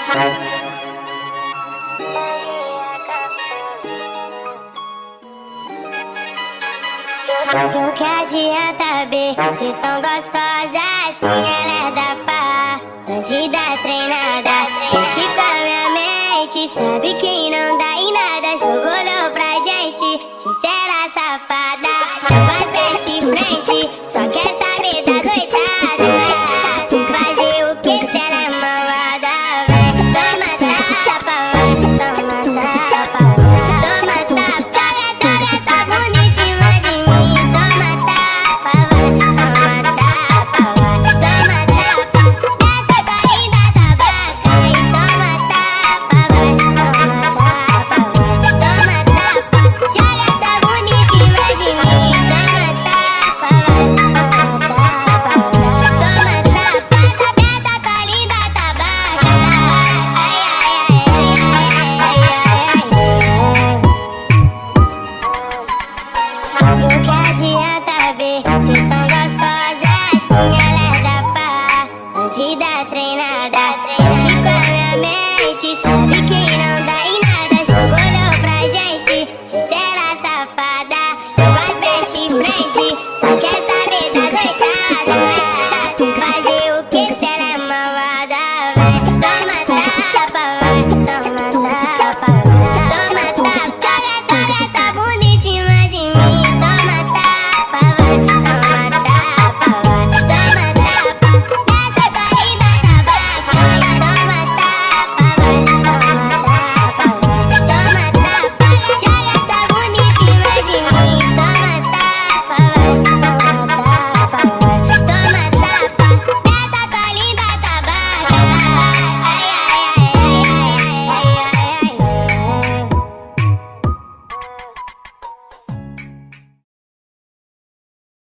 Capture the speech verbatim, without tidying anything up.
O que adianta, B? Se tão gostosa assim, ela é da pá, bandida treinada. Mexe com a minha mente, sabe que não dá em nada.